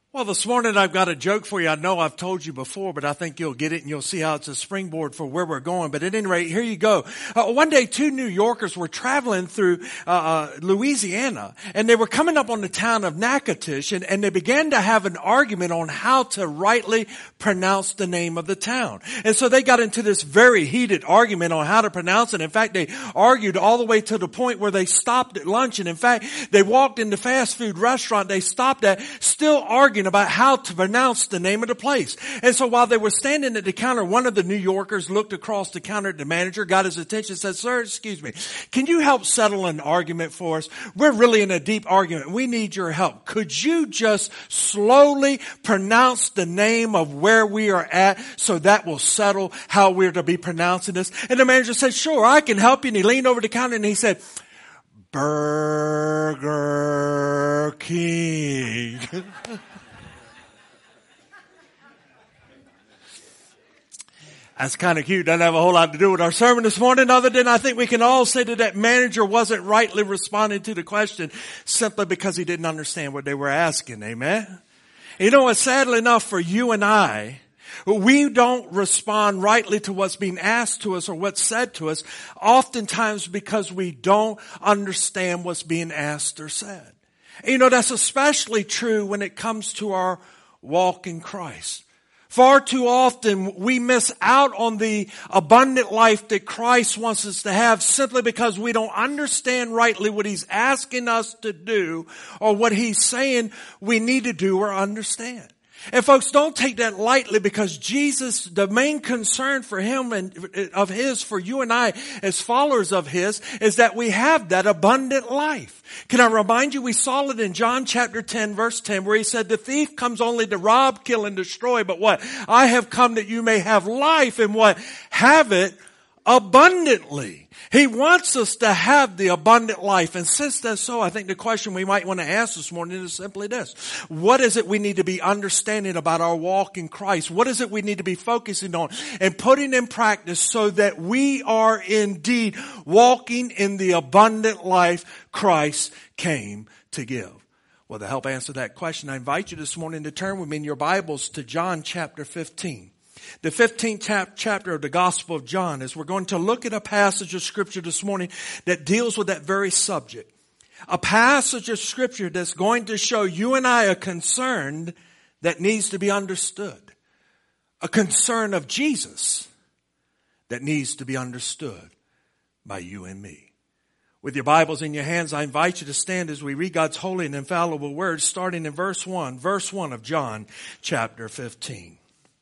Well, this morning I've got a joke for you. I know I've told you before, but I think you'll get it and you'll see how it's a springboard for where we're going. But at any rate, here you go. One day, two New Yorkers were traveling through Louisiana, and they were coming up on the town of Natchitoches, and they began to have an argument on how to rightly pronounce the name of the town. And so they got into this very heated argument on how to pronounce it. In fact, they argued all the way to the point where they stopped at lunch. And in fact, they walked in the fast food restaurant they stopped at, still arguing about how to pronounce the name of the place. And so while they were standing at the counter, one of the New Yorkers looked across the counter at the manager, got his attention, said, "Sir, excuse me, can you help settle an argument for us? We're really in a deep argument. We need your help. Could you just slowly pronounce the name of where we are at so that will settle how we're to be pronouncing this?" And the manager said, "Sure, I can help you." And he leaned over the counter and he said, "Burger King." That's kind of cute. Doesn't have a whole lot to do with our sermon this morning, other than I think we can all say that manager wasn't rightly responding to the question simply because he didn't understand what they were asking. Amen? You know what? Sadly enough for you and I, we don't respond rightly to what's being asked to us or what's said to us, oftentimes because we don't understand what's being asked or said. And you know, that's especially true when it comes to our walk in Christ. Far too often we miss out on the abundant life that Christ wants us to have simply because we don't understand rightly what He's asking us to do or what He's saying we need to do or understand. And folks, don't take that lightly, because Jesus, the main concern for Him and of His, for you and I as followers of His, is that we have that abundant life. Can I remind you, we saw it in John chapter 10 verse 10 where He said, "The thief comes only to rob, kill, and destroy, but what? I have come that you may have life and what? Have it abundantly." He wants us to have the abundant life. And since that's so, I think the question we might want to ask this morning is simply this. What is it we need to be understanding about our walk in Christ? What is it we need to be focusing on and putting in practice so that we are indeed walking in the abundant life Christ came to give? Well, to help answer that question, I invite you this morning to turn with me in your Bibles to John chapter 15. The 15th chapter of the Gospel of John, as we're going to look at a passage of Scripture this morning that deals with that very subject. A passage of Scripture that's going to show you and I a concern that needs to be understood. A concern of Jesus that needs to be understood by you and me. With your Bibles in your hands, I invite you to stand as we read God's holy and infallible word, starting in verse 1 of John chapter 15.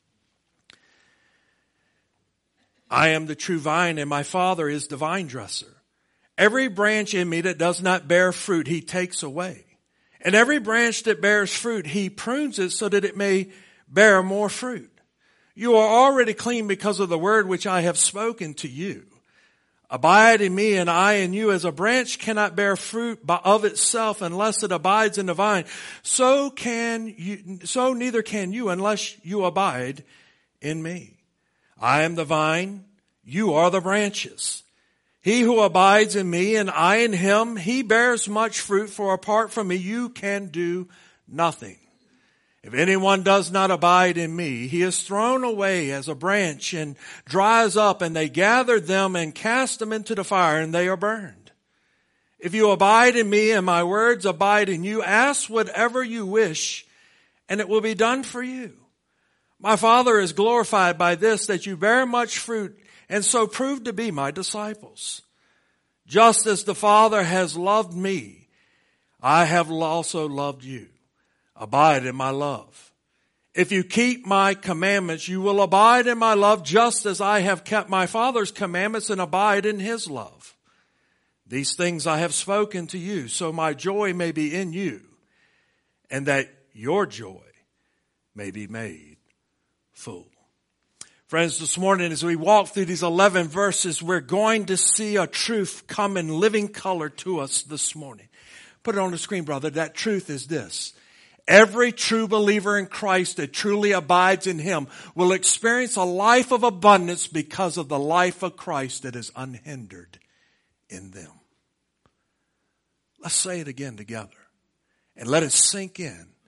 "I am the true vine, and my Father is the vine dresser. Every branch in me that does not bear fruit, He takes away. And every branch that bears fruit, He prunes it so that it may bear more fruit. You are already clean because of the word which I have spoken to you. Abide in me, and I in you. As a branch cannot bear fruit of itself unless it abides in the vine, so neither can you unless you abide in me. I am the vine, you are the branches. He who abides in me and I in him, he bears much fruit, for apart from me you can do nothing. If anyone does not abide in me, he is thrown away as a branch and dries up, and they gather them and cast them into the fire, and they are burned. If you abide in me and my words abide in you, ask whatever you wish, and it will be done for you. My Father is glorified by this, that you bear much fruit, and so prove to be my disciples. Just as the Father has loved me, I have also loved you. Abide in my love. If you keep my commandments, you will abide in my love, just as I have kept my Father's commandments and abide in His love. These things I have spoken to you, so my joy may be in you, and that your joy may be made full." Friends, this morning as we walk through these 11 verses, we're going to see a truth come in living color to us this morning. Put it on the screen, brother. That truth is this. Every true believer in Christ that truly abides in Him will experience a life of abundance because of the life of Christ that is unhindered in them. Let's say it again together and let it sink in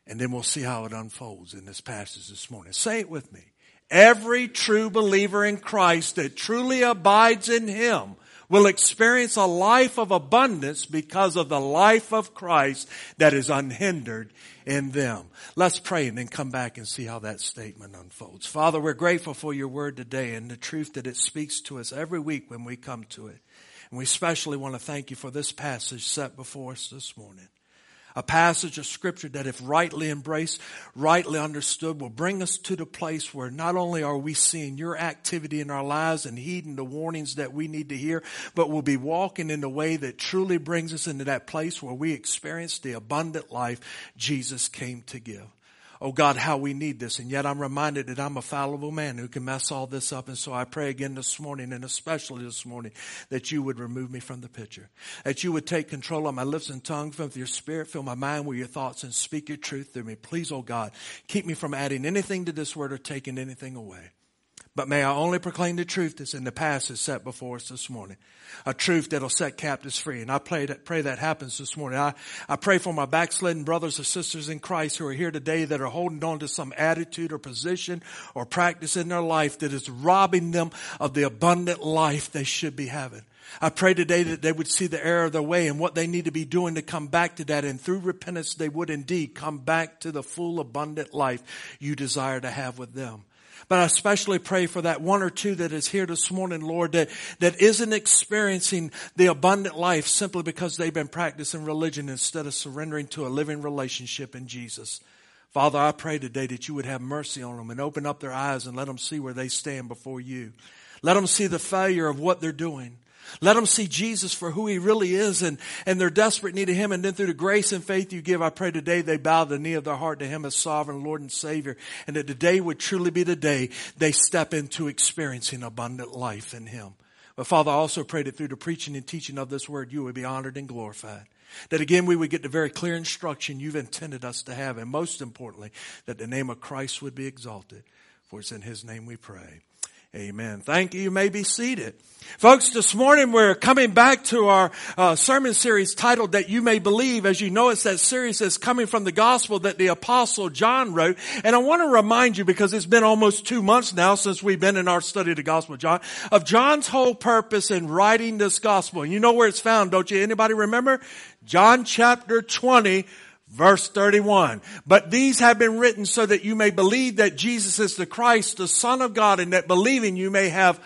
And then we'll see how it unfolds in this passage this morning. Say it with me. Every true believer in Christ that truly abides in Him will experience a life of abundance because of the life of Christ that is unhindered in them. Let's pray and then come back and see how that statement unfolds. Father, we're grateful for your word today and the truth that it speaks to us every week when we come to it. And we especially want to thank you for this passage set before us this morning. A passage of Scripture that, if rightly embraced, rightly understood, will bring us to the place where not only are we seeing your activity in our lives and heeding the warnings that we need to hear, but we'll be walking in the way that truly brings us into that place where we experience the abundant life Jesus came to give. Oh God, how we need this. And yet I'm reminded that I'm a fallible man who can mess all this up. And so I pray again this morning, and especially this morning, that you would remove me from the picture. That you would take control of my lips and tongue, fill with your spirit, fill my mind with your thoughts, and speak your truth through me. Please, oh God, keep me from adding anything to this word or taking anything away. But may I only proclaim the truth that's in the passage set before us this morning. A truth that'll set captives free. And I pray that happens this morning. I pray for my backslidden brothers and sisters in Christ who are here today that are holding on to some attitude or position or practice in their life that is robbing them of the abundant life they should be having. I pray today that they would see the error of their way and what they need to be doing to come back to that. And through repentance, they would indeed come back to the full abundant life you desire to have with them. But I especially pray for that one or two that is here this morning, Lord, that isn't experiencing the abundant life simply because they've been practicing religion instead of surrendering to a living relationship in Jesus. Father, I pray today that you would have mercy on them and open up their eyes and let them see where they stand before you. Let them see the failure of what they're doing. Let them see Jesus for who He really is and their desperate need of Him. And then through the grace and faith you give, I pray today they bow the knee of their heart to Him as sovereign Lord and Savior. And that today would truly be the day they step into experiencing abundant life in Him. But Father, I also pray that through the preaching and teaching of this word, you would be honored and glorified. That again we would get the very clear instruction you've intended us to have. And most importantly, that the name of Christ would be exalted. For it's in His name we pray. Amen. Thank you. You may be seated. Folks, this morning we're coming back to our sermon series titled That You May Believe. As you know, it's that series that's coming from the gospel that the Apostle John wrote. And I want to remind you, because it's been almost 2 months now since we've been in our study of the Gospel of John's whole purpose in writing this gospel. And you know where it's found, don't you? Anybody remember? John chapter 20. Verse 31, but these have been written so that you may believe that Jesus is the Christ, the Son of God, and that believing you may have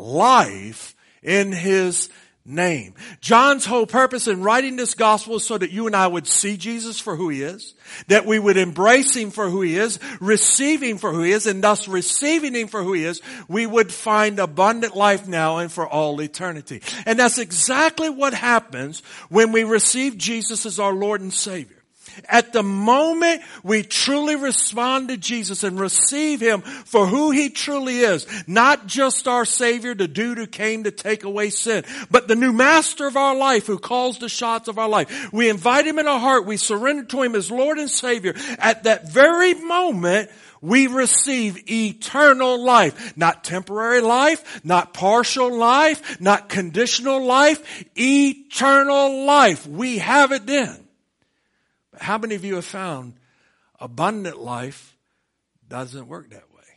life in His name. John's whole purpose in writing this gospel is so that you and I would see Jesus for who He is, that we would embrace Him for who He is, receive Him for who He is, and thus receiving Him for who He is, we would find abundant life now and for all eternity. And that's exactly what happens when we receive Jesus as our Lord and Savior. At the moment we truly respond to Jesus and receive Him for who He truly is, not just our Savior, the dude who came to take away sin, but the new master of our life who calls the shots of our life. We invite Him in our heart. We surrender to Him as Lord and Savior. At that very moment, we receive eternal life. Not temporary life, not partial life, not conditional life, eternal life. We have it then. How many of you have found abundant life doesn't work that way?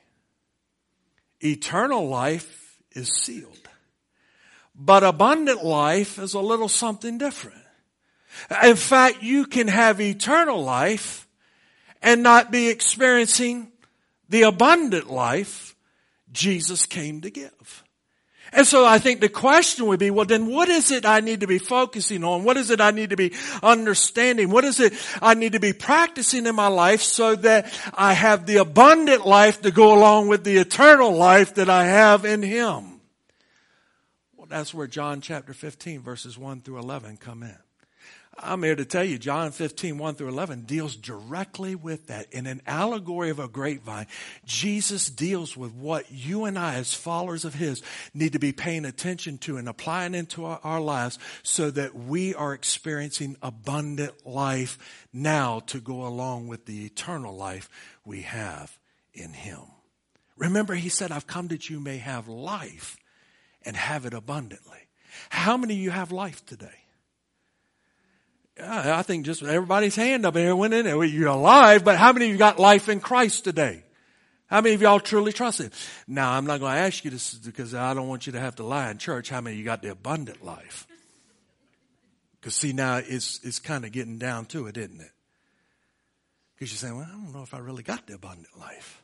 Eternal life is sealed. But abundant life is a little something different. In fact, you can have eternal life and not be experiencing the abundant life Jesus came to give. And so I think the question would be, well, then what is it I need to be focusing on? What is it I need to be understanding? What is it I need to be practicing in my life so that I have the abundant life to go along with the eternal life that I have in Him? Well, that's where John chapter 15 verses 1 through 11 come in. I'm here to tell you, John 15, 1 through 11 deals directly with that. In an allegory of a grapevine, Jesus deals with what you and I as followers of His need to be paying attention to and applying into our lives so that we are experiencing abundant life now to go along with the eternal life we have in Him. Remember, He said, I've come that you may have life and have it abundantly. How many of you have life today? I think just everybody's hand up here went in there. Well, you're alive, but how many of you got life in Christ today? How many of y'all truly trust Him? Now, I'm not going to ask you this because I don't want you to have to lie in church. How many of you got the abundant life? Because see, now it's kind of getting down to it, isn't it? Because you're saying, well, I don't know if I really got the abundant life.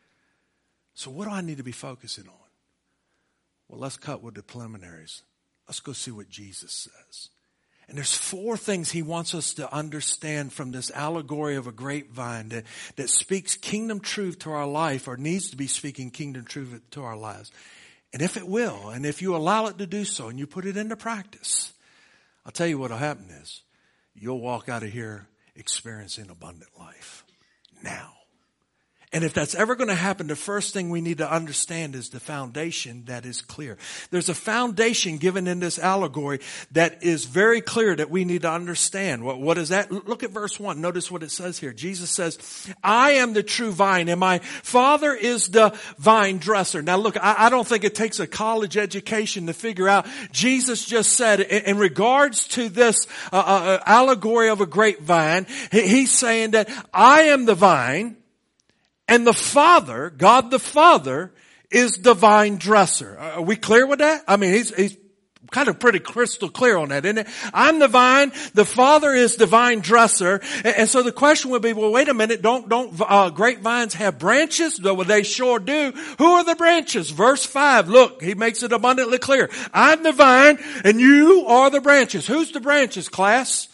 So what do I need to be focusing on? Well, let's cut with the preliminaries. Let's go see what Jesus says. And there's 4 things He wants us to understand from this allegory of a grapevine that speaks kingdom truth to our life, or needs to be speaking kingdom truth to our lives. And if it will, and if you allow it to do so, and you put it into practice, I'll tell you what will happen is you'll walk out of here experiencing abundant life now. And if that's ever going to happen, the first thing we need to understand is the foundation that is clear. There's a foundation given in this allegory that is very clear that we need to understand. What is that? Look at verse 1. Notice what it says here. Jesus says, I am the true vine and my Father is the vine dresser. Now look, I don't think it takes a college education to figure out. Jesus just said in regards to this allegory of a grapevine, He's saying that I am the vine, and the Father, God the Father, is the vine dresser. Are we clear with that? I mean, he's kind of pretty crystal clear on that, isn't it? I'm the vine, the Father is the vine dresser. And so the question would be, well, wait a minute, don't grapevines have branches? Well, they sure do. Who are the branches? Verse 5, look, He makes it abundantly clear. I'm the vine, and you are the branches. Who's the branches, class?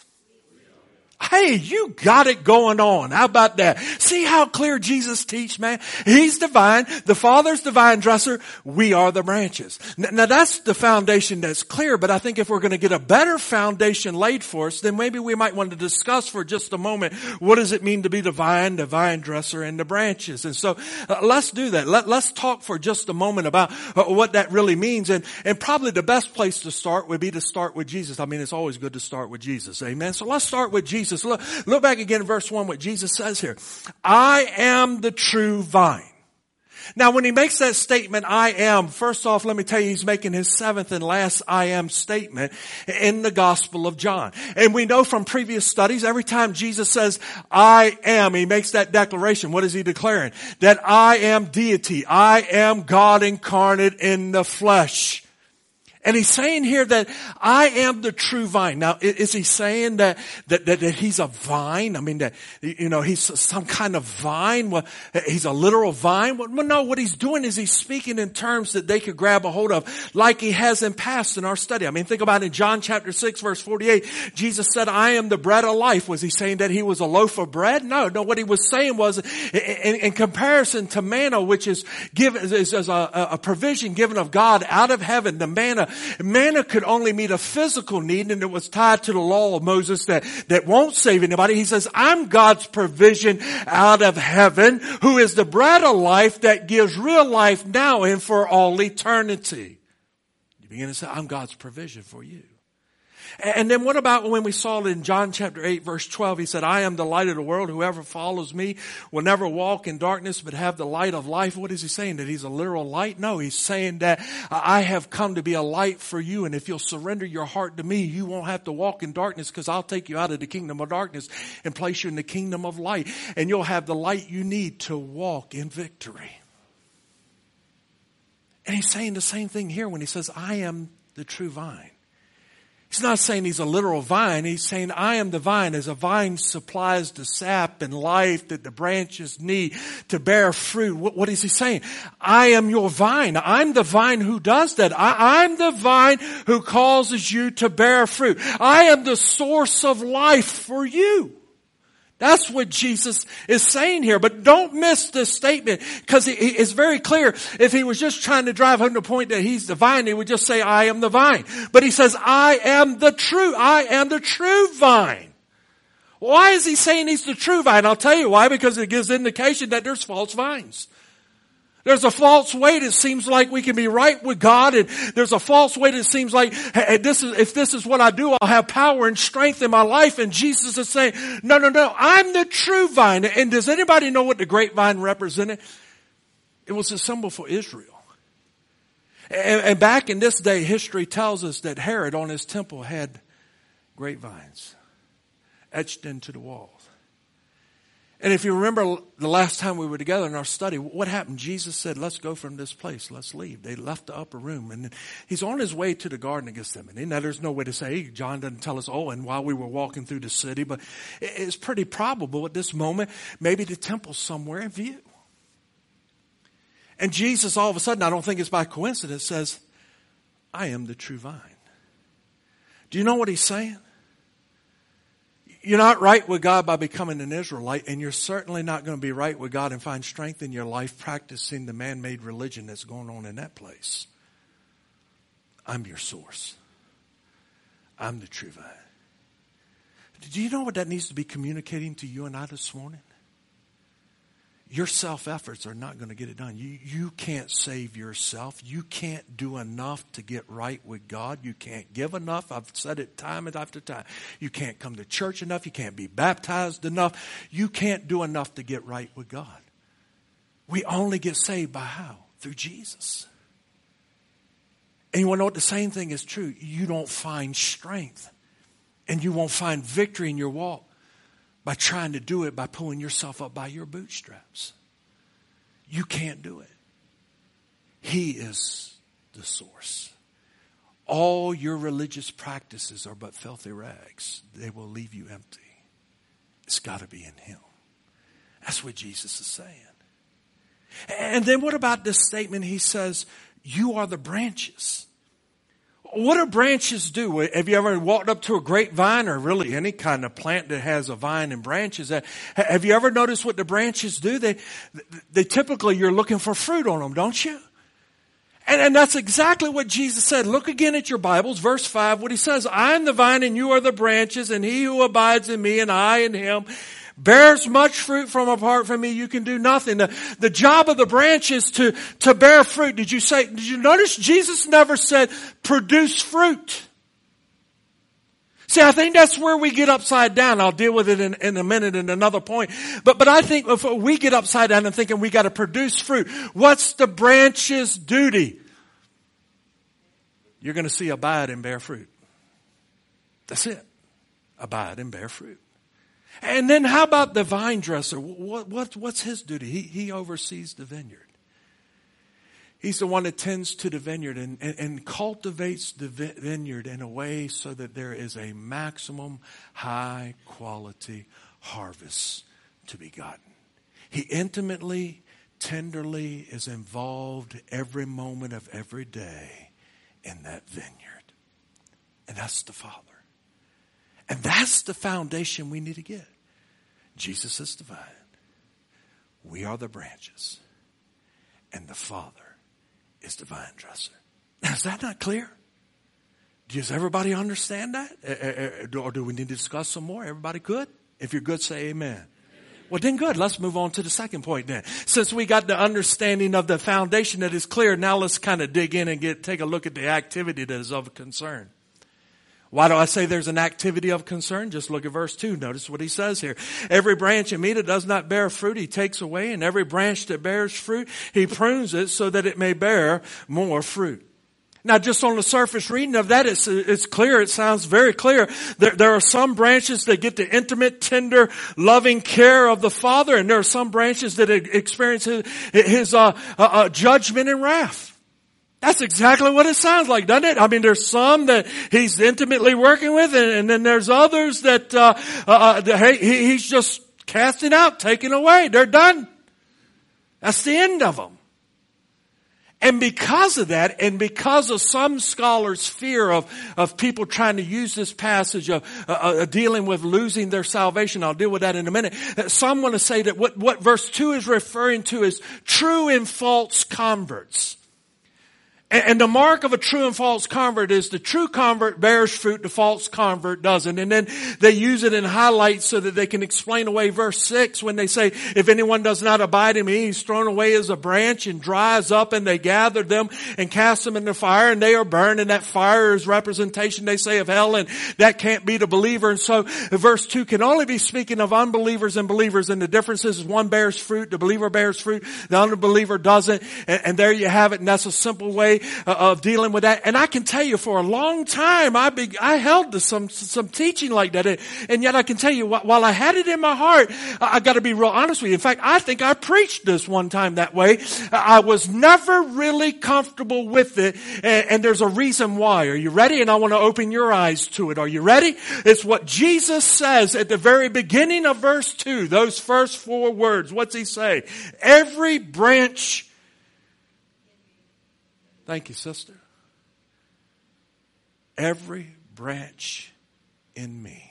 Hey, you got it going on. How about that? See how clear Jesus teach, man? He's the vine. The Father's the vine dresser. We are the branches. Now that's the foundation that's clear, but I think if we're going to get a better foundation laid for us, then maybe we might want to discuss for just a moment, what does it mean to be the vine dresser, and the branches? And so let's do that. Let's talk for just a moment about what that really means. And probably the best place to start would be to start with Jesus. I mean, it's always good to start with Jesus. Amen. So let's start with Jesus. Look back again in verse 1 what Jesus says here. I am the true vine. Now when He makes that statement, I am, first off, let me tell you, He's making His 7th and last I am statement in the Gospel of John. And we know from previous studies, every time Jesus says, I am, He makes that declaration. What is He declaring? That I am deity. I am God incarnate in the flesh. And He's saying here that I am the true vine. Now, is He saying that He's a vine? I mean, that, He's some kind of vine? Well, He's a literal vine? Well, no, what He's doing is He's speaking in terms that they could grab a hold of, like He has in past in our study. I mean, think about it in John chapter 6, verse 48. Jesus said, I am the bread of life. Was He saying that He was a loaf of bread? No, what He was saying was, in comparison to manna, which is given, is a provision given of God out of heaven, the manna could only meet a physical need, and it was tied to the law of Moses that won't save anybody. He says, I'm God's provision out of heaven, who is the bread of life that gives real life now and for all eternity. You begin to say, I'm God's provision for you. And then what about when we saw it in John chapter 8 verse 12, He said, I am the light of the world. Whoever follows me will never walk in darkness but have the light of life. What is He saying? That He's a literal light? No, He's saying that I have come to be a light for you. And if you'll surrender your heart to me, you won't have to walk in darkness, because I'll take you out of the kingdom of darkness and place you in the kingdom of light. And you'll have the light you need to walk in victory. And He's saying the same thing here when He says, I am the true vine. He's not saying He's a literal vine. He's saying, I am the vine. As a vine supplies the sap and life that the branches need to bear fruit. What is He saying? I am your vine. I'm the vine who does that. I'm the vine who causes you to bear fruit. I am the source of life for you. That's what Jesus is saying here. But don't miss this statement, because it's very clear. If He was just trying to drive home the point that He's the vine, He would just say, I am the vine. But He says, I am the true vine. Why is He saying He's the true vine? I'll tell you why, because it gives indication that there's false vines. There's a false way that seems like we can be right with God, and there's a false way that seems like, hey, if this is what I do, I'll have power and strength in my life. And Jesus is saying, no, I'm the true vine. And does anybody know what the grapevine represented? It was a symbol for Israel. And back in this day, history tells us that Herod on his temple had grapevines. etched into the walls. And if you remember the last time we were together in our study, what happened? Jesus said, let's go from this place. Let's leave. They left the upper room. And he's on his way to the Garden of Gethsemane. Now, there's no way to say, John doesn't tell us, and while we were walking through the city. But it's pretty probable at this moment, maybe the temple's somewhere in view. And Jesus, all of a sudden, I don't think it's by coincidence, says, I am the true vine. Do you know what he's saying? You're not right with God by becoming an Israelite, and you're certainly not going to be right with God and find strength in your life practicing the man-made religion that's going on in that place. I'm your source. I'm the true vine. Do you know what that needs to be communicating to you and I this morning? Your self-efforts are not going to get it done. You can't save yourself. You can't do enough to get right with God. You can't give enough. I've said it time and after time. You can't come to church enough. You can't be baptized enough. You can't do enough to get right with God. We only get saved by how? Through Jesus. And you want to know what? The same thing is true. You don't find strength and you won't find victory in your walk by trying to do it by pulling yourself up by your bootstraps. You can't do it. He is the source. All your religious practices are but filthy rags. They will leave you empty. It's got to be in Him. That's what Jesus is saying. And then what about this statement? He says, you are the branches. What do branches do? Have you ever walked up to a grapevine or really any kind of plant that has a vine and branches? Have you ever noticed what the branches do? They typically, you're looking for fruit on them, don't you? And that's exactly what Jesus said. Look again at your Bibles, verse 5, what He says, I am the vine and you are the branches, and he who abides in me and I in him bears much fruit. From apart from me, you can do nothing. The job of the branch is to bear fruit. Did you notice Jesus never said produce fruit? See, I think that's where we get upside down. I'll deal with it in a minute in another point. But I think if we get upside down and thinking we got to produce fruit, what's the branch's duty? You're going to see abide and bear fruit. That's it. Abide and bear fruit. And then how about the vine dresser? What's his duty? He oversees the vineyard. He's the one that tends to the vineyard and cultivates the vineyard in a way so that there is a maximum high quality harvest to be gotten. He intimately, tenderly is involved every moment of every day in that vineyard. And that's the Father. And that's the foundation we need to get. Jesus is the vine. We are the branches. And the Father is the vine dresser. Now, is that not clear? Does everybody understand that? Or do we need to discuss some more? Everybody good? If you're good, say amen. Well, then good. Let's move on to the second point then. Since we got the understanding of the foundation that is clear, now let's kind of dig in and take a look at the activity that is of concern. Why do I say there's an activity of concern? Just look at verse 2. Notice what he says here. Every branch in me that does not bear fruit, he takes away. And every branch that bears fruit, he prunes it so that it may bear more fruit. Now, just on the surface reading of that, it's clear. It sounds very clear. There are some branches that get the intimate, tender, loving care of the Father. And there are some branches that experience his judgment and wrath. That's exactly what it sounds like, doesn't it? I mean, there's some that he's intimately working with, and then there's others that he's just casting out, taking away. They're done. That's the end of them. And because of that, and because of some scholars' fear of people trying to use this passage of dealing with losing their salvation, I'll deal with that in a minute. Some want to say that what verse 2 is referring to is true and false converts. And the mark of a true and false convert is the true convert bears fruit, the false convert doesn't. And then they use it in highlights so that they can explain away verse 6 when they say, if anyone does not abide in me, he's thrown away as a branch and dries up, and they gather them and cast them in the fire, and they are burned. And that fire is representation, they say, of hell, and that can't be the believer. And so verse 2 can only be speaking of unbelievers and believers. And the difference is one bears fruit, the believer bears fruit, the unbeliever doesn't. And there you have it. And that's a simple way way of dealing with that. And I can tell you for a long time, I held to some teaching like that. And yet I can tell you, while I had it in my heart, I got to be real honest with you. In fact, I think I preached this one time that way. I was never really comfortable with it. And there's a reason why. Are you ready? And I want to open your eyes to it. Are you ready? It's what Jesus says at the very beginning of verse 2. Those first 4 words. What's he say? Every branch. Thank you, sister. Every branch in me.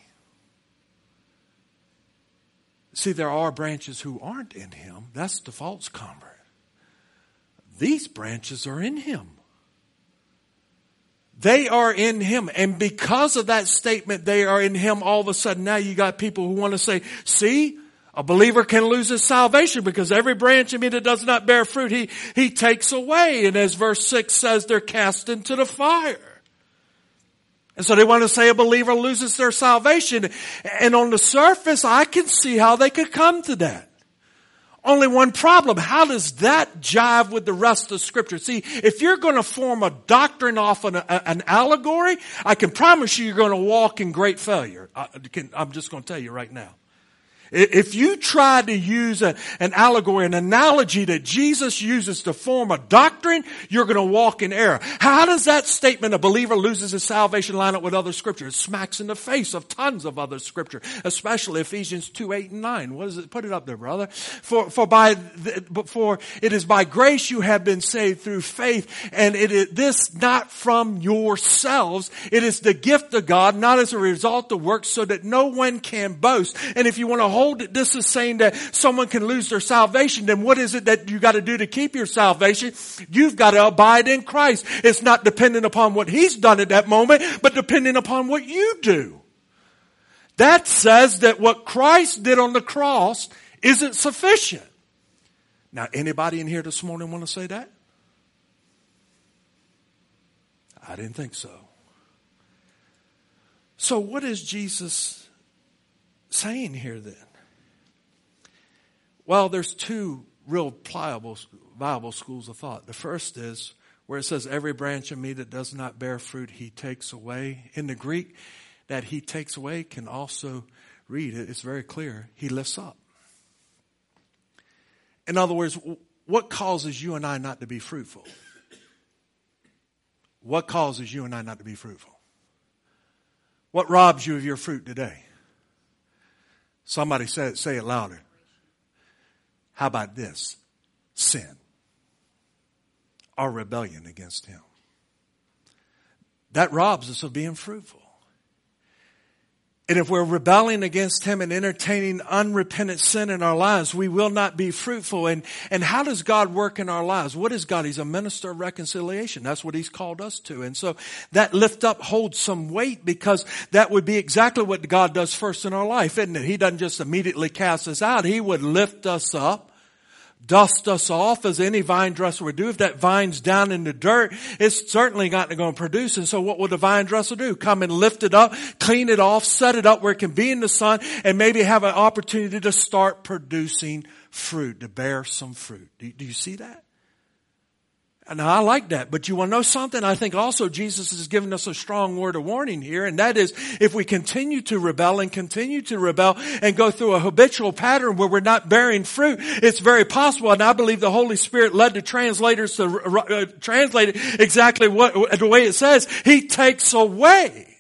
See, there are branches who aren't in him. That's the false convert. These branches are in him. They are in him. And because of that statement, they are in him, all of a sudden now you got people who want to say, see, a believer can lose his salvation because every branch in me that does not bear fruit, he takes away. And as verse 6 says, they're cast into the fire. And so they want to say a believer loses their salvation. And on the surface, I can see how they could come to that. Only one problem. How does that jive with the rest of Scripture? See, if you're going to form a doctrine off an allegory, I can promise you're going to walk in great failure. I'm just going to tell you right now. If you try to use an allegory, an analogy that Jesus uses to form a doctrine, you're going to walk in error. How does that statement, a believer loses his salvation, line up with other scripture? It smacks in the face of tons of other scripture, especially Ephesians 2, 8, and 9. What is it? Put it up there, brother. For it is by grace you have been saved through faith, and it is this not from yourselves. It is the gift of God, not as a result of works, so that no one can boast. And if you want to hold it, this is saying that someone can lose their salvation, then what is it that you got to do to keep your salvation? You've got to abide in Christ. It's not dependent upon what he's done at that moment, but dependent upon what you do. That says that what Christ did on the cross isn't sufficient. Now, anybody in here this morning want to say that? I didn't think so. So what is Jesus saying here then? Well, there's 2 real viable schools of thought. The first is where it says, every branch of me that does not bear fruit, he takes away. In the Greek, that he takes away can also read it. It's very clear. He lifts up. In other words, what causes you and I not to be fruitful? What causes you and I not to be fruitful? What robs you of your fruit today? Somebody say it louder. How about this? Sin. Our rebellion against him. That robs us of being fruitful. And if we're rebelling against him and entertaining unrepentant sin in our lives, we will not be fruitful. And how does God work in our lives? What is God? He's a minister of reconciliation. That's what he's called us to. And so that lift up holds some weight, because that would be exactly what God does first in our life, isn't it? He doesn't just immediately cast us out. He would lift us up, dust us off as any vine dresser would do. If that vine's down in the dirt, it's certainly not going to produce. And so what will the vine dresser do? Come and lift it up, clean it off, set it up where it can be in the sun, and maybe have an opportunity to start producing fruit, to bear some fruit. Do you see that? Now, I like that, but you want to know something? I think also Jesus has given us a strong word of warning here, and that is, if we continue to rebel and go through a habitual pattern where we're not bearing fruit, it's very possible, and I believe the Holy Spirit led the translators to translate it exactly the way it says, he takes away.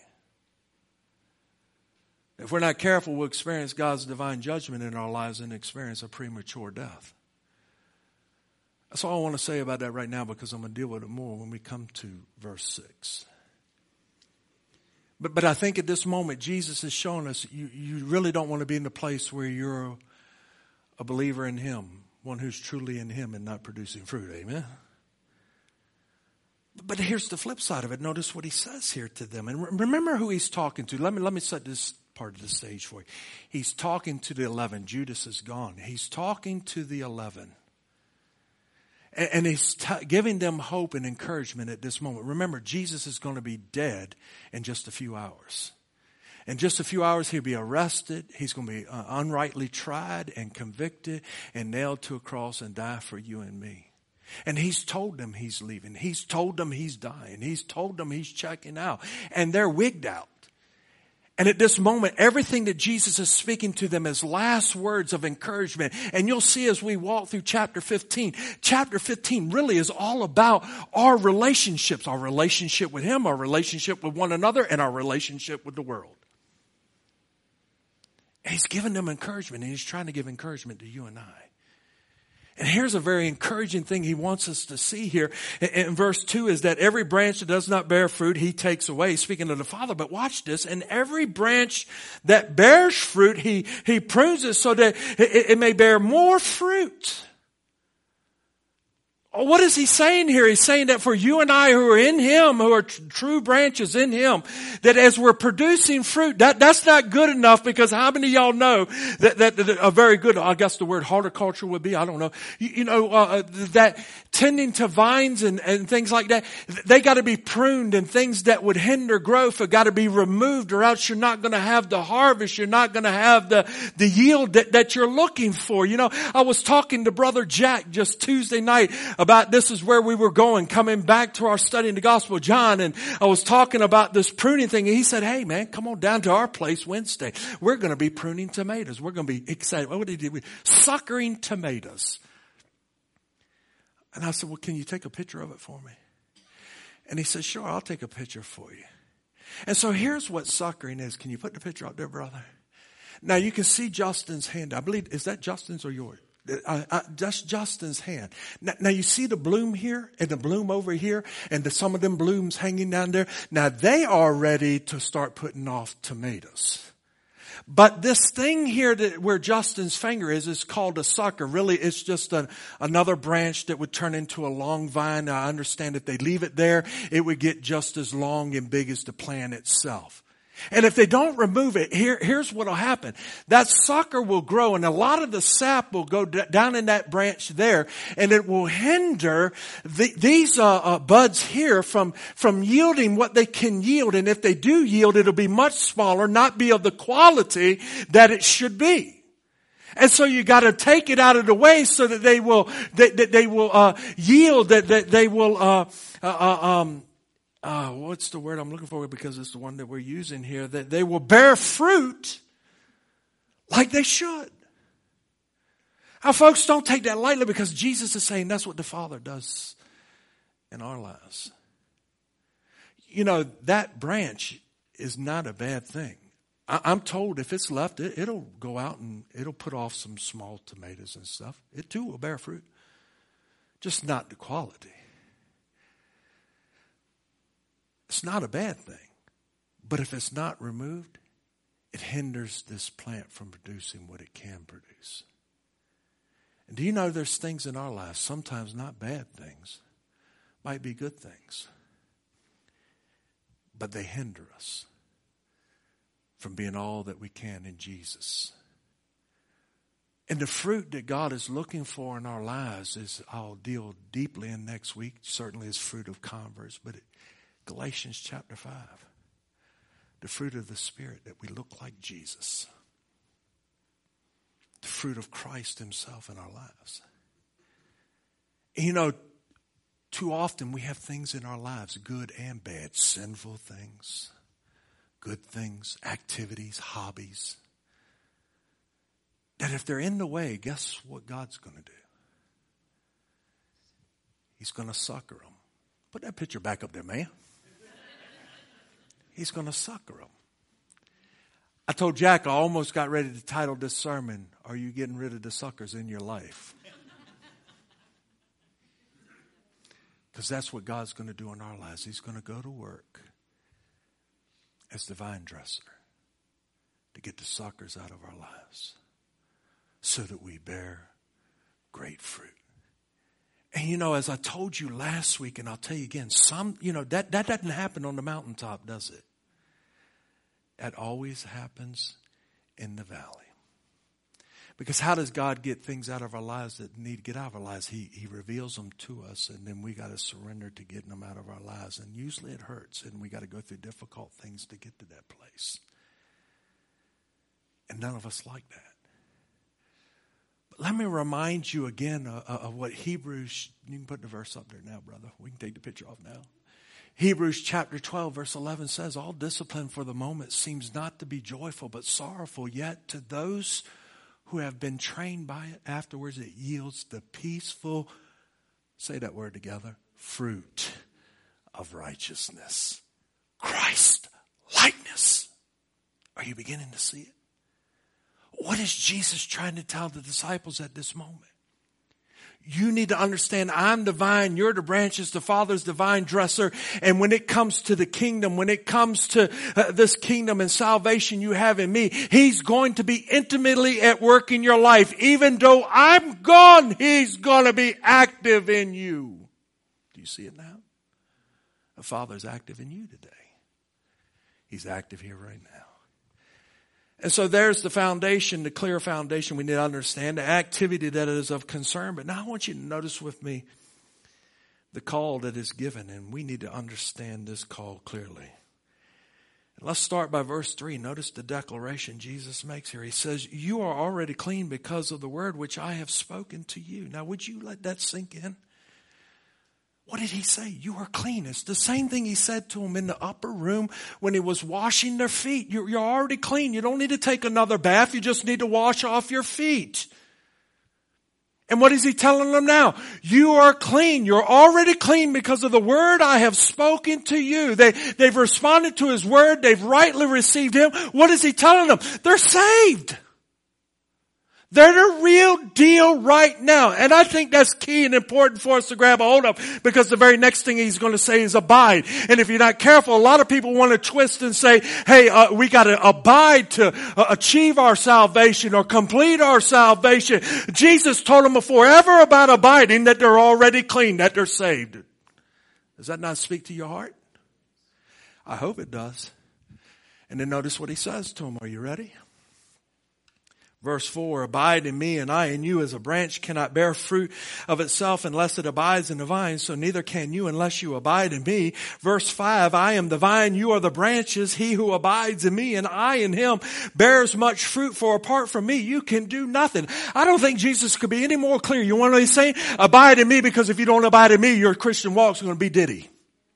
If we're not careful, we'll experience God's divine judgment in our lives and experience a premature death. That's all I want to say about that right now, because I'm going to deal with it more when we come to verse 6. But I think at this moment, Jesus is showing us you really don't want to be in the place where you're a believer in him, one who's truly in him and not producing fruit. Amen? But here's the flip side of it. Notice what he says here to them. And remember who he's talking to. Let me set this part of the stage for you. He's talking to the 11. Judas is gone. He's talking to the 11. And he's giving them hope and encouragement at this moment. Remember, Jesus is going to be dead in just a few hours. In just a few hours, he'll be arrested. He's going to be unrightly tried and convicted and nailed to a cross and die for you and me. And he's told them he's leaving. He's told them he's dying. He's told them he's checking out. And they're wigged out. And at this moment, everything that Jesus is speaking to them is last words of encouragement. And you'll see as we walk through chapter 15 really is all about our relationships, our relationship with him, our relationship with one another, and our relationship with the world. And he's giving them encouragement, and he's trying to give encouragement to you and I. And here's a very encouraging thing he wants us to see here in verse 2 is that every branch that does not bear fruit, he takes away, speaking of the Father. But watch this. And every branch that bears fruit, he prunes it so that it may bear more fruit. What is he saying here? He's saying that for you and I who are in him, who are true branches in him, that as we're producing fruit, that's not good enough, because how many of y'all know that a very good, I guess the word horticulture would be, I don't know, that tending to vines and things like that, they got to be pruned, and things that would hinder growth have got to be removed, or else you're not going to have the harvest. You're not going to have the yield that you're looking for. You know, I was talking to Brother Jack just Tuesday night about this is where we were going, coming back to our study in the Gospel of John, and I was talking about this pruning thing, and he said, hey man, come on down to our place Wednesday. We're going to be pruning tomatoes. We're going to be excited. What did he do? Suckering tomatoes. And I said, well, can you take a picture of it for me? And he said, sure, I'll take a picture for you. And so here's what suckering is. Can you put the picture up there, brother? Now you can see Justin's hand. I believe, is that Justin's or yours? That's Justin's hand. Now you see the bloom here and the bloom over here and some of them blooms hanging down there. Now they are ready to start putting off tomatoes. But this thing here where Justin's finger is called a sucker. Really, it's just another branch that would turn into a long vine. Now, I understand if they leave it there, it would get just as long and big as the plant itself. And if they don't remove it, here's what will happen. That sucker will grow, and a lot of the sap will go down in that branch there, and it will hinder these buds here from yielding what they can yield. And if they do yield, it'll be much smaller, not be of the quality that it should be. And so you got to take it out of the way so that they will yield, that they will what's the word I'm looking for, because it's the one that we're using here, that they will bear fruit like they should. Our folks, don't take that lightly, because Jesus is saying that's what the Father does in our lives. You know, that branch is not a bad thing. I'm told if it's left, it'll go out and it'll put off some small tomatoes and stuff. It too will bear fruit, just not the quality. It's not a bad thing, but if it's not removed, it hinders this plant from producing what it can produce. And do you know there's things in our lives, sometimes not bad things, might be good things, but they hinder us from being all that we can in Jesus. And the fruit that God is looking for in our lives is, I'll deal deeply in next week, certainly is fruit of converts, but Galatians chapter 5, the fruit of the Spirit, that we look like Jesus. The fruit of Christ himself in our lives. And you know, too often we have things in our lives, good and bad, sinful things, good things, activities, hobbies, that if they're in the way, guess what God's going to do? He's going to succor them. Put that picture back up there, man. He's going to succor them. I told Jack I almost got ready to title this sermon, Are You Getting Rid of the Suckers in Your Life? Because that's what God's going to do in our lives. He's going to go to work as the vine dresser to get the suckers out of our lives so that we bear great fruit. And you know, as I told you last week, and I'll tell you again, that doesn't happen on the mountaintop, does it? That always happens in the valley. Because how does God get things out of our lives that need to get out of our lives? He reveals them to us, and then we got to surrender to getting them out of our lives. And usually it hurts, and we got to go through difficult things to get to that place. And none of us like that. But let me remind you again of what Hebrews, you can put the verse up there now, brother. We can take the picture off now. Hebrews chapter 12, verse 11 says, all discipline for the moment seems not to be joyful, but sorrowful. Yet to those who have been trained by it, afterwards it yields the peaceful, say that word together, fruit of righteousness. Christ likeness. Are you beginning to see it? What is Jesus trying to tell the disciples at this moment? You need to understand I'm the vine, you're the branches, the Father's the vine dresser. And when it comes to the kingdom, when it comes to this kingdom and salvation you have in me, He's going to be intimately at work in your life. Even though I'm gone, He's going to be active in you. Do you see it now? The Father's active in you today. He's active here right now. And so there's the foundation, the clear foundation we need to understand, the activity that is of concern. But now I want you to notice with me the call that is given, and we need to understand this call clearly. And let's start by verse 3. Notice the declaration Jesus makes here. He says, you are already clean because of the word which I have spoken to you. Now would you let that sink in? What did He say? You are clean. It's the same thing He said to them in the upper room when He was washing their feet. You're already clean. You don't need to take another bath. You just need to wash off your feet. And what is He telling them now? You are clean. You're already clean because of the word I have spoken to you. They've responded to His word. They've rightly received Him. What is He telling them? They're saved. They're the real deal right now. And I think that's key and important for us to grab a hold of, because the very next thing He's going to say is abide. And if you're not careful, a lot of people want to twist and say, hey, we got to abide to achieve our salvation or complete our salvation. Jesus told them before ever about abiding that they're already clean, that they're saved. Does that not speak to your heart? I hope it does. And then notice what He says to them. Are you ready? Verse 4, abide in me and I in you, as a branch cannot bear fruit of itself unless it abides in the vine, so neither can you unless you abide in me. Verse 5, I am the vine, you are the branches. He who abides in me and I in him bears much fruit, for apart from me you can do nothing. I don't think Jesus could be any more clear. You want to know what He's saying? Abide in me, because if you don't abide in me, your Christian walk's going to be ditty.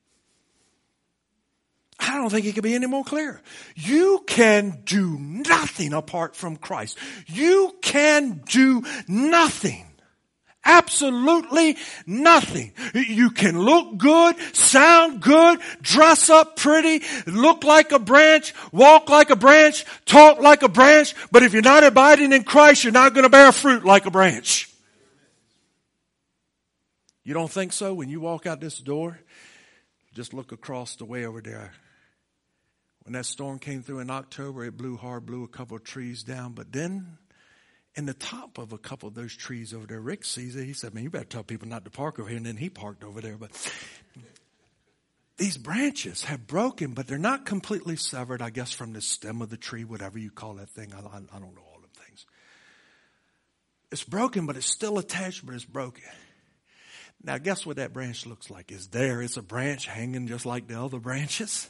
I don't think He could be any more clear. You can do nothing apart from Christ. You can do nothing. Absolutely nothing. You can look good, sound good, dress up pretty, look like a branch, walk like a branch, talk like a branch, but if you're not abiding in Christ, you're not going to bear fruit like a branch. You don't think so? When you walk out this door, just look across the way over there. When that storm came through in October, it blew hard, blew a couple of trees down. But then in the top of a couple of those trees over there, Rick sees it. He said, man, you better tell people not to park over here. And then he parked over there. But these branches have broken, but they're not completely severed, I guess, from the stem of the tree, whatever you call that thing. I don't know all the things. It's broken, but it's still attached, but it's broken. Now, guess what that branch looks like? It's a branch hanging just like the other branches.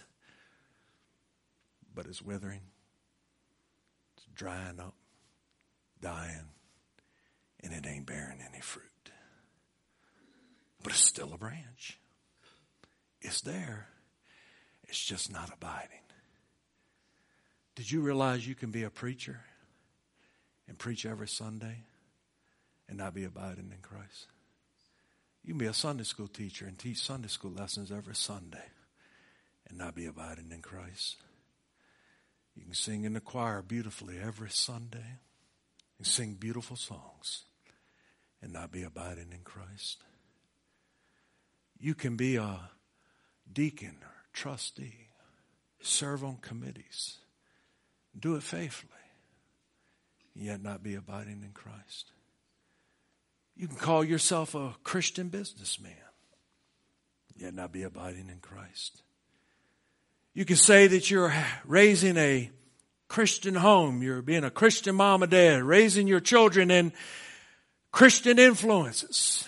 But it's withering, it's drying up, dying, and it ain't bearing any fruit. But it's still a branch. It's there. It's just not abiding. Did you realize you can be a preacher and preach every Sunday and not be abiding in Christ? You can be a Sunday school teacher and teach Sunday school lessons every Sunday and not be abiding in Christ. You can sing in the choir beautifully every Sunday and sing beautiful songs and not be abiding in Christ. You can be a deacon or trustee, serve on committees, do it faithfully, and yet not be abiding in Christ. You can call yourself a Christian businessman, yet not be abiding in Christ. You can say that you're raising a Christian home. You're being a Christian mom and dad, raising your children in Christian influences,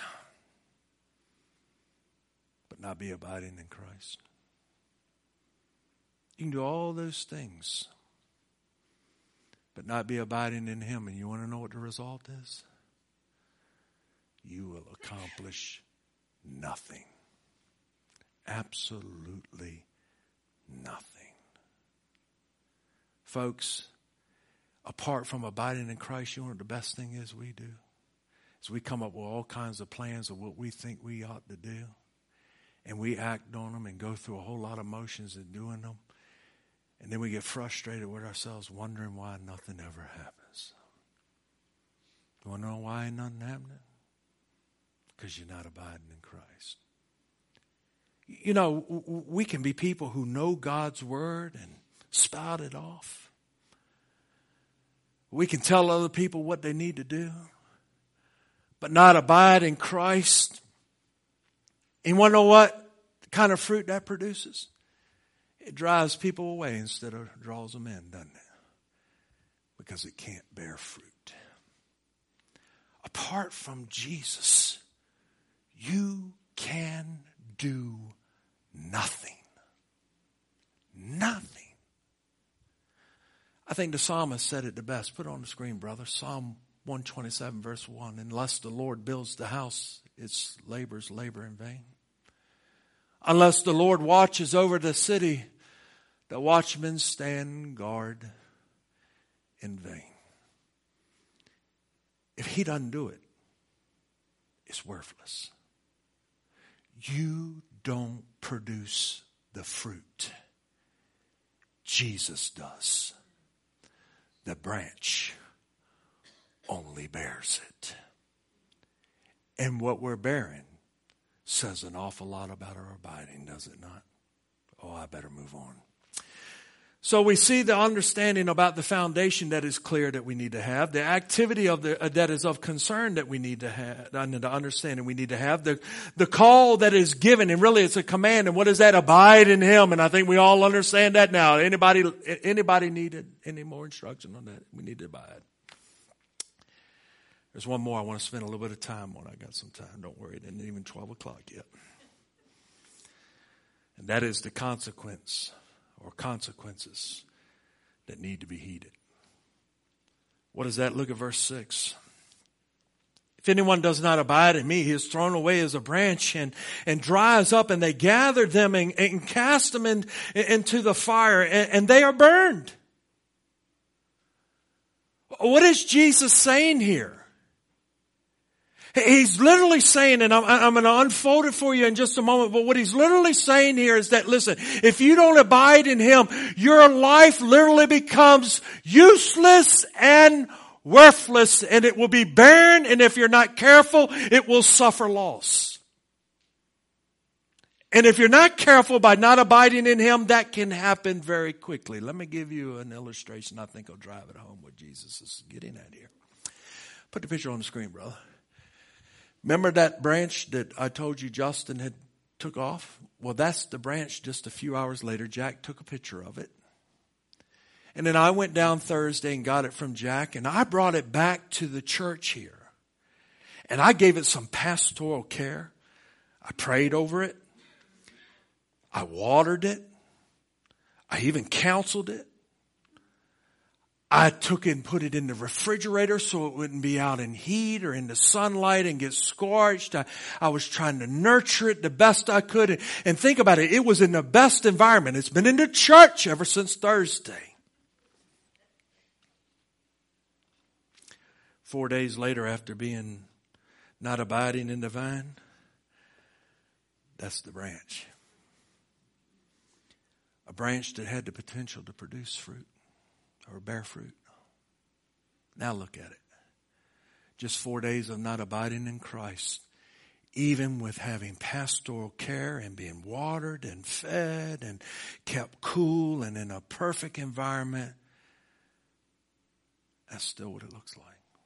but not be abiding in Christ. You can do all those things, but not be abiding in Him. And you want to know what the result is? you will accomplish nothing. Absolutely nothing. Folks, apart from abiding in Christ, you know what the best thing is we do? Is we come up with all kinds of plans of what we think we ought to do. And we act on them and go through a whole lot of motions in doing them. And then we get frustrated with ourselves, wondering why nothing ever happens. You want to know why ain't nothing happening? Because you're not abiding in Christ. You know, we can be people who know God's word and spout it off. We can tell other people what they need to do, but not abide in Christ. And you want to know what kind of fruit that produces? It drives people away instead of draws them in, doesn't it? Because it can't bear fruit. Apart from Jesus, you can do nothing. Nothing. I think the psalmist said it the best. Put it on the screen, brother. Psalm 127, verse 1. Unless the Lord builds the house, its labors labor in vain. Unless the Lord watches over the city, the watchmen stand guard in vain. If he doesn't do it, it's worthless. You don't produce the fruit. Jesus does. The branch only bears it. And what we're bearing says an awful lot about our abiding, does it not? Oh, I better move on. So we see the understanding about the foundation that is clear that we need to have, the activity of that is of concern that we need to have, and the understanding we need to have, the call that is given, and really it's a command, and what is that? Abide in Him, and I think we all understand that now. Anybody needed any more instruction on that? We need to abide. There's one more I want to spend a little bit of time on. I got some time. Don't worry, it isn't even 12 o'clock yet. And that is the consequences that need to be heeded. What is that? Look at verse 6. If anyone does not abide in me, he is thrown away as a branch and dries up, and they gather them and cast them into the fire, and they are burned. What is Jesus saying here? He's literally saying, and I'm going to unfold it for you in just a moment, but what he's literally saying here is that, listen, if you don't abide in Him, your life literally becomes useless and worthless, and it will be barren, and if you're not careful, it will suffer loss. And if you're not careful by not abiding in Him, that can happen very quickly. Let me give you an illustration. I think I'll drive it home what Jesus is getting at here. Put the picture on the screen, brother. Remember that branch that I told you Justin had took off? Well, that's the branch. Just a few hours later, Jack took a picture of it. And then I went down Thursday and got it from Jack, and I brought it back to the church here. And I gave it some pastoral care. I prayed over it. I watered it. I even counseled it. I took it and put it in the refrigerator so it wouldn't be out in heat or in the sunlight and get scorched. I was trying to nurture it the best I could. And think about it. It was in the best environment. It's been in the church ever since Thursday. 4 days later, after being not abiding in the vine, that's the branch. A branch that had the potential to produce fruit. Or bear fruit. Now look at it. Just 4 days of not abiding in Christ. Even with having pastoral care and being watered and fed and kept cool and in a perfect environment. That's still what it looks like.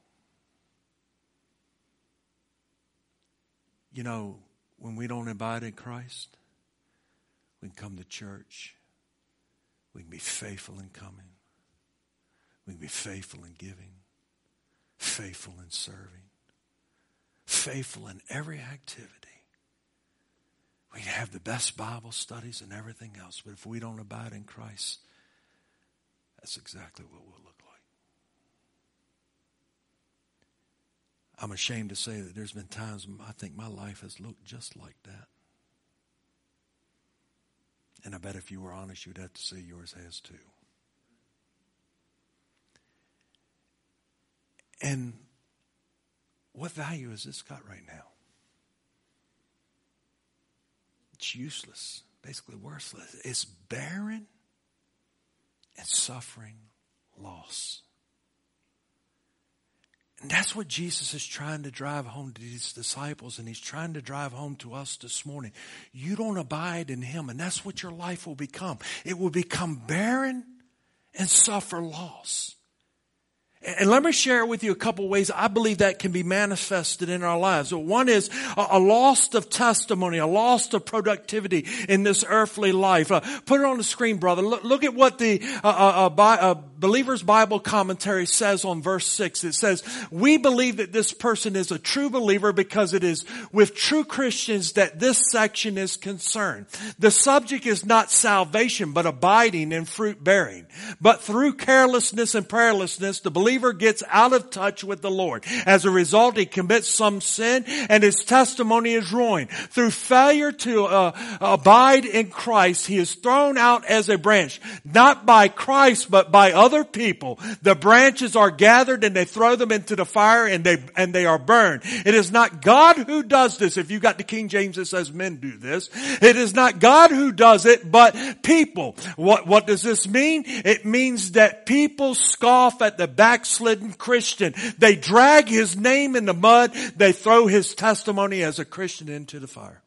You know, when we don't abide in Christ, we can come to church. We can be faithful in coming. We can be faithful in giving, faithful in serving, faithful in every activity. We can have the best Bible studies and everything else, but if we don't abide in Christ, that's exactly what we'll look I'm ashamed to say that there's been times when I think my life has looked just like that. And I bet if you were honest, you'd have to say yours has too. And what value has this got right now? It's useless, basically worthless. It's barren and suffering loss. And that's what Jesus is trying to drive home to these disciples, and he's trying to drive home to us this morning. You don't abide in him, and that's what your life will become. It will become barren and suffer loss. And let me share with you a couple ways I believe that can be manifested in our lives. So one is a loss of testimony, a loss of productivity in this earthly life. Put it on the screen, brother. Look at what the Believer's Bible Commentary says on verse 6. It says, we believe that this person is a true believer because it is with true Christians that this section is concerned. The subject is not salvation, but abiding and fruit bearing. But through carelessness and prayerlessness, the believer gets out of touch with the Lord. As a result, he commits some sin and his testimony is ruined. Through failure to abide in Christ, he is thrown out as a branch, not by Christ, but by other people. The branches are gathered and they throw them into the fire and they are burned. It is not God who does this. If you got the King James, it says men do this. It is not God who does it, but people. What does this mean? It means that people scoff at the backslidden Christian. They drag his name in the mud. They throw his testimony as a Christian into the fire.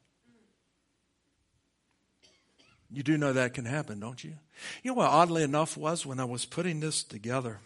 You do know that can happen, don't you? You know what oddly enough was when I was putting this together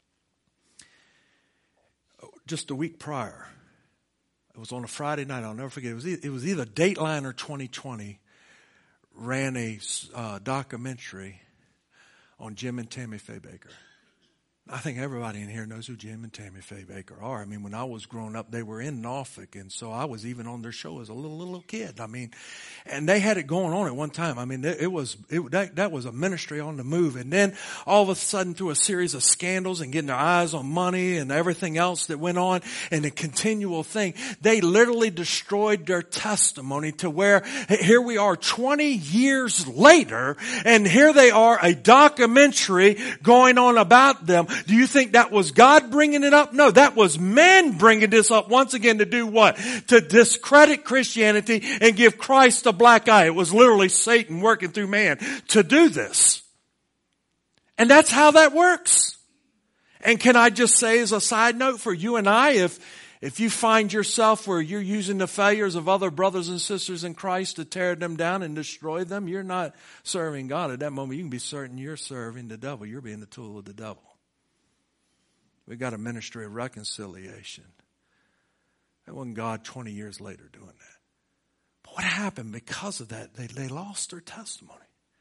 just a week prior. It was on a Friday night. I'll never forget. It was either Dateline or 2020 ran a documentary on Jim and Tammy Faye Baker. I think everybody in here knows who Jim and Tammy Faye Baker are. I mean, when I was growing up, they were in Norfolk, and so I was even on their show as a little kid. I mean, and they had it going on at one time. I mean, that was a ministry on the move. And then all of a sudden, through a series of scandals and getting their eyes on money and everything else that went on, and a continual thing, they literally destroyed their testimony to where here we are 20 years later, and here they are, a documentary going on about them. Do you think that was God bringing it up? No, that was men bringing this up once again to do what? To discredit Christianity and give Christ a black eye. It was literally Satan working through man to do this. And that's how that works. And can I just say as a side note for you and I, if you find yourself where you're using the failures of other brothers and sisters in Christ to tear them down and destroy them, you're not serving God at that moment. You can be certain you're serving the devil. You're being the tool of the devil. We got a ministry of reconciliation. That wasn't God 20 years later doing that. But what happened because of that? They lost their testimony.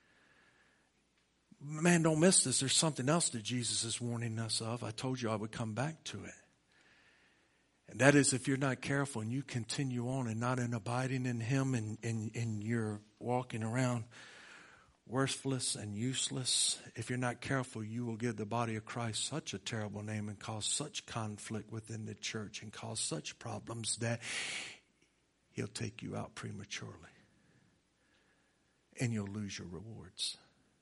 Man, don't miss this. There's something else that Jesus is warning us of. I told you I would come back to it. And that is, if you're not careful and you continue on and not in abiding in him and you're walking around worthless and useless, if you're not careful, you will give the body of Christ such a terrible name and cause such conflict within the church and cause such problems that he'll take you out prematurely. And you'll lose your rewards.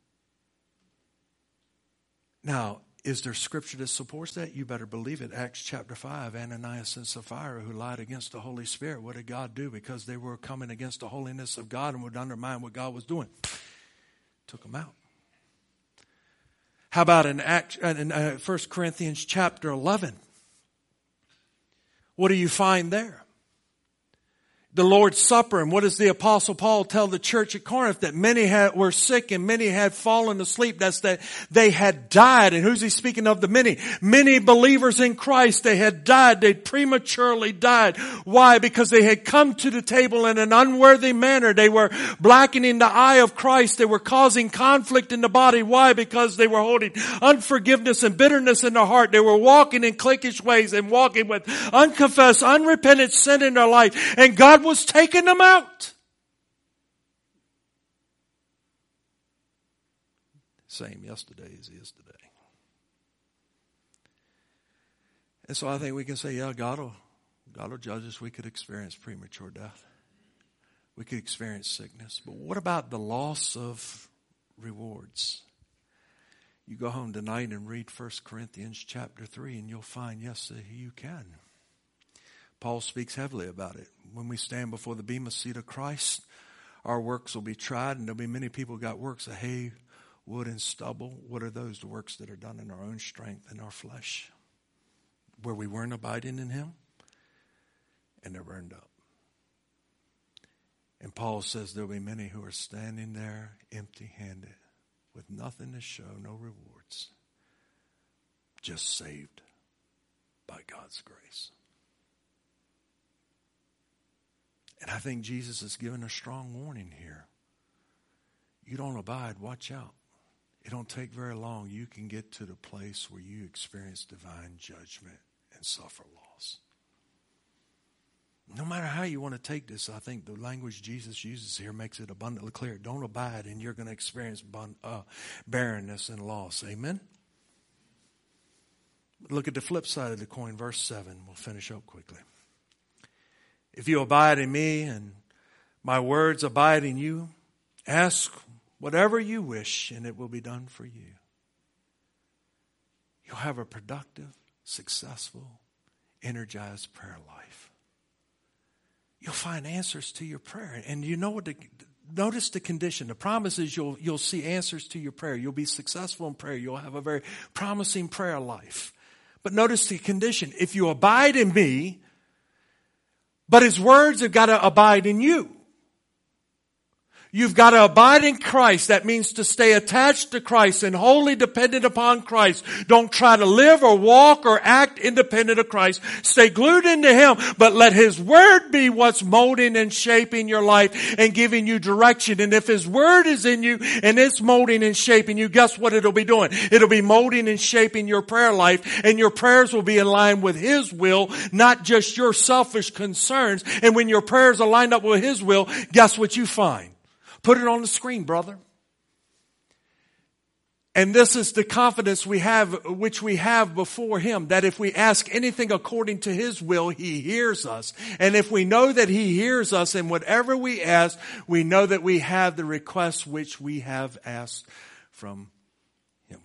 Now, is there scripture that supports that? You better believe it. Acts chapter 5, Ananias and Sapphira who lied against the Holy Spirit. What did God do? Because they were coming against the holiness of God and would undermine what God was doing. Took them out. How about in 1 Corinthians chapter 11? What do you find there? The Lord's Supper. And what does the Apostle Paul tell the church at Corinth? That many were sick and many had fallen asleep. That's that they had died. And who's he speaking of? The many. Many believers in Christ, they had died. They prematurely died. Why? Because they had come to the table in an unworthy manner. They were blackening the eye of Christ. They were causing conflict in the body. Why? Because they were holding unforgiveness and bitterness in their heart. They were walking in cliquish ways and walking with unconfessed, unrepentant sin in their life. And God was taking them out. Same yesterday as he is today. And so I think we can say, yeah, God will God will judge us. We could experience premature death. We could experience sickness. But what about the loss of rewards? You go home tonight and read 1 Corinthians chapter 3 and you'll find, yes, you can. Paul speaks heavily about it. When we stand before the bema seat of Christ, our works will be tried, and there'll be many people who got works of hay, wood, and stubble. What are those? The works that are done in our own strength and our flesh, where we weren't abiding in him, and they're burned up. And Paul says there'll be many who are standing there empty-handed, with nothing to show, no rewards, just saved by God's grace. And I think Jesus is giving a strong warning here. You don't abide, watch out. It don't take very long. You can get to the place where you experience divine judgment and suffer loss. No matter how you want to take this, I think the language Jesus uses here makes it abundantly clear. Don't abide and you're going to experience barrenness and loss. Amen? Look at the flip side of the coin, verse 7. We'll finish up quickly. If you abide in me and my words abide in you, ask whatever you wish and it will be done for you. You'll have a productive, successful, energized prayer life. You'll find answers to your prayer. And you know what? Notice the condition. The promise is you'll see answers to your prayer. You'll be successful in prayer. You'll have a very promising prayer life. But notice the condition. If you abide in me, but his words have got to abide in you. You've got to abide in Christ. That means to stay attached to Christ and wholly dependent upon Christ. Don't try to live or walk or act independent of Christ. Stay glued into him, but let his word be what's molding and shaping your life and giving you direction. And if his word is in you and it's molding and shaping you, guess what it'll be doing? It'll be molding and shaping your prayer life, and your prayers will be in line with his will, not just your selfish concerns. And when your prayers are lined up with his will, guess what you find? Put it on the screen, brother. And this is the confidence we have, which we have before him, that if we ask anything according to his will, he hears us. And if we know that he hears us in whatever we ask, we know that we have the request which we have asked from him.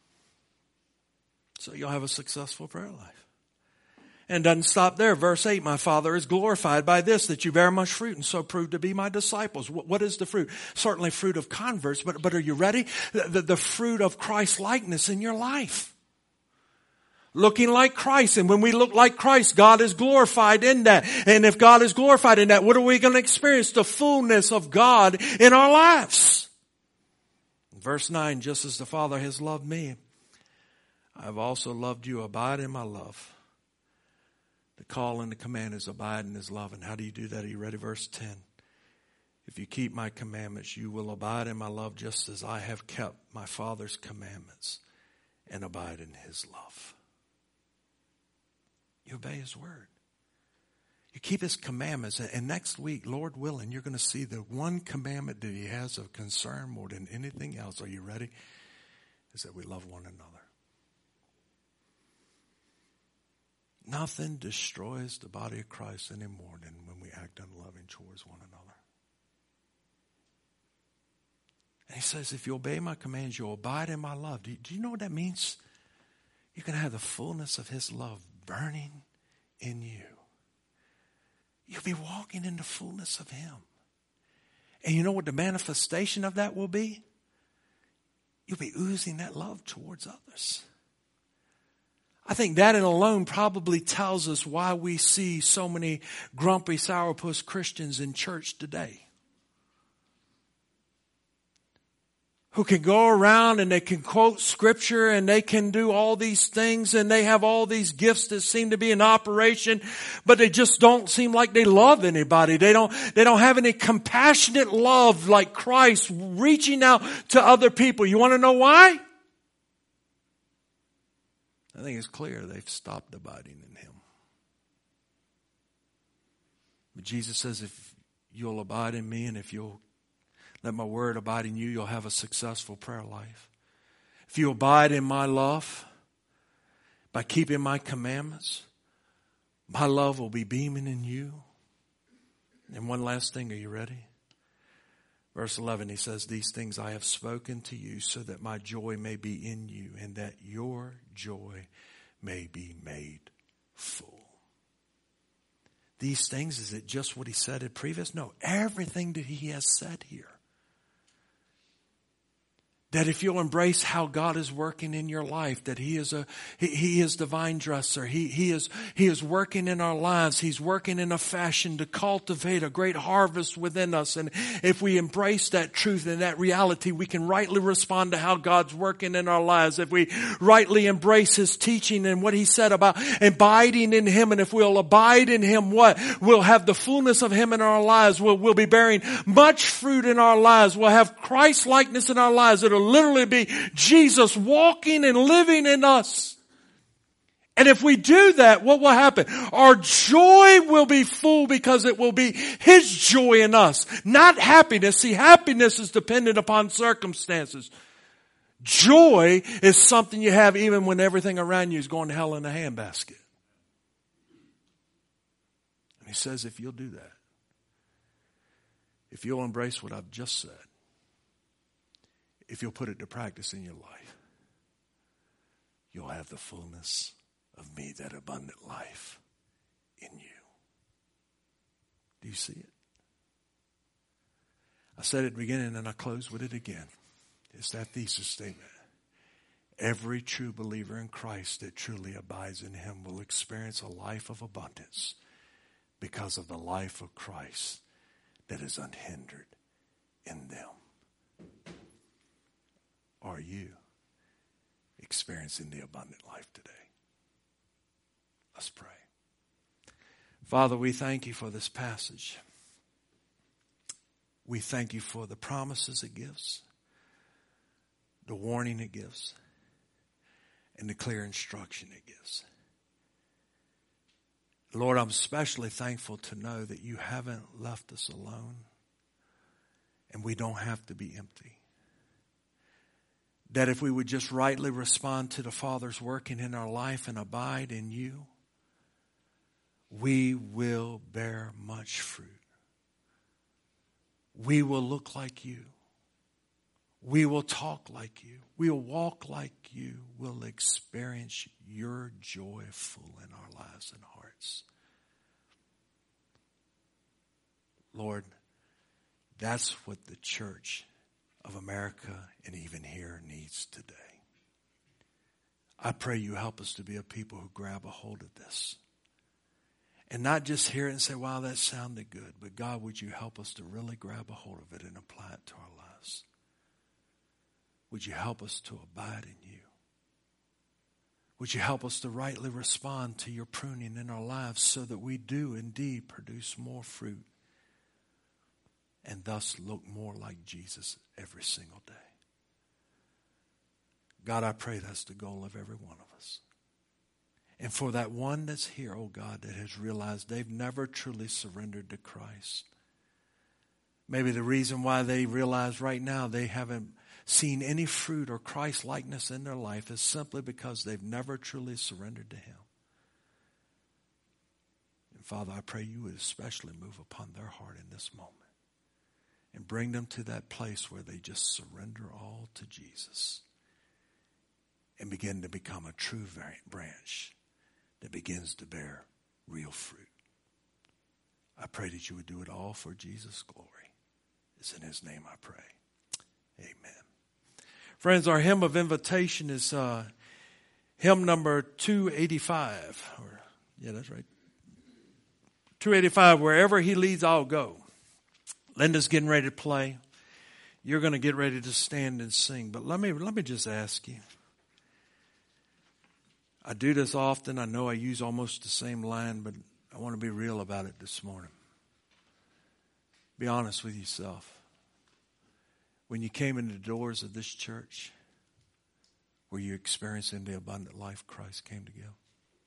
So you'll have a successful prayer life. And doesn't stop there. Verse 8, my Father is glorified by this, that you bear much fruit and so prove to be my disciples. What is the fruit? Certainly fruit of converts, but are you ready? The fruit of Christ likeness in your life. Looking like Christ. And when we look like Christ, God is glorified in that. And if God is glorified in that, what are we going to experience? The fullness of God in our lives. Verse 9, just as the Father has loved me, I have also loved you. Abide in my love. The call and the command is abide in his love. And how do you do that? Are you ready? Verse 10. If you keep my commandments, you will abide in my love just as I have kept my Father's commandments and abide in his love. You obey his word. You keep his commandments. And next week, Lord willing, you're going to see the one commandment that he has of concern more than anything else. Are you ready? Is that we love one another. Nothing destroys the body of Christ any more than when we act unloving towards one another. And he says, if you obey my commands, you'll abide in my love. Do you know what that means? You're going to have the fullness of his love burning in you. You'll be walking in the fullness of him. And you know what the manifestation of that will be? You'll be oozing that love towards others. I think that in alone probably tells us why we see so many grumpy sourpuss Christians in church today. Who can go around and they can quote scripture and they can do all these things and they have all these gifts that seem to be in operation, but they just don't seem like they love anybody. They don't have any compassionate love like Christ reaching out to other people. You want to know why? I think it's clear they've stopped abiding in him. But Jesus says if you'll abide in me and if you'll let my word abide in you, you'll have a successful prayer life. If you abide in my love by keeping my commandments, My love will be beaming in you. And one last thing, are you ready? Verse 11, he says, these things I have spoken to you so that my joy may be in you and that your joy may be made full. These things, is it just what he said in previous? No, everything that he has said here. That if you'll embrace how God is working in your life, that He is the vine dresser. He is working in our lives. He's working in a fashion to cultivate a great harvest within us. And if we embrace that truth and that reality, we can rightly respond to how God's working in our lives. If we rightly embrace His teaching and what He said about abiding in Him, and if we'll abide in Him, what? We'll have the fullness of Him in our lives. We'll be bearing much fruit in our lives. We'll have Christ-likeness in our lives. It'll literally be Jesus walking and living in us. And if we do that, what will happen? Our joy will be full because it will be His joy in us, not happiness. See, happiness is dependent upon circumstances. Joy is something you have even when everything around you is going to hell in a handbasket. And He says, if you'll do that, if you'll embrace what I've just said, if you'll put it to practice in your life, you'll have the fullness of me, that abundant life in you. Do you see it? I said it at the beginning and I close with it again. It's that thesis statement. Every true believer in Christ that truly abides in Him will experience a life of abundance because of the life of Christ that is unhindered in them. Are you experiencing the abundant life today? Let's pray. Father, we thank You for this passage. We thank You for the promises it gives, the warning it gives, and the clear instruction it gives. Lord, I'm especially thankful to know that You haven't left us alone, and we don't have to be empty. That if we would just rightly respond to the Father's working in our life and abide in You, we will bear much fruit. We will look like You. We will talk like You. We will walk like You. We'll experience Your joy full in our lives and hearts. Lord, that's what the church of America and even here needs today. I pray You help us to be a people who grab a hold of this. And not just hear it and say, wow, that sounded good. But God, would You help us to really grab a hold of it and apply it to our lives? Would You help us to abide in You? Would You help us to rightly respond to Your pruning in our lives so that we do indeed produce more fruit and thus look more like Jesus every single day? God, I pray that's the goal of every one of us. And for that one that's here, oh God, that has realized they've never truly surrendered to Christ. Maybe the reason why they realize right now they haven't seen any fruit or Christ-likeness in their life is simply because they've never truly surrendered to Him. And Father, I pray You would especially move upon their heart in this moment and bring them to that place where they just surrender all to Jesus and begin to become a true branch that begins to bear real fruit. I pray that You would do it all for Jesus' glory. It's in His name I pray. Amen. Friends, our hymn of invitation is hymn number 285. Yeah, that's right. 285, Wherever He Leads, I'll Go. Linda's getting ready to play. You're going to get ready to stand and sing. But let me just ask you. I do this often. I know I use almost the same line, but I want to be real about it this morning. Be honest with yourself. When you came into the doors of this church, were you experiencing the abundant life Christ came to give?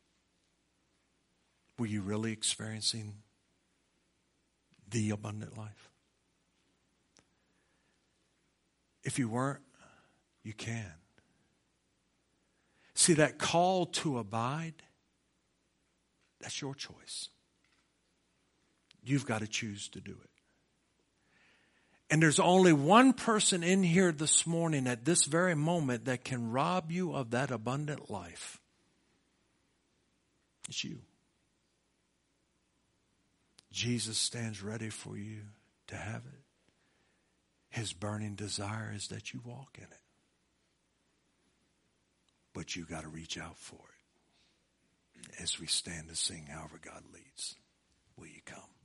Were you really experiencing the abundant life? If you weren't, you can. See, that call to abide, That's your choice. You've got to choose to do it. And there's only one person in here this morning at this very moment that can rob you of that abundant life. It's you. Jesus stands ready for you to have it. His burning desire is that you walk in it. But you got to reach out for it. As we stand to sing However God Leads, will you come?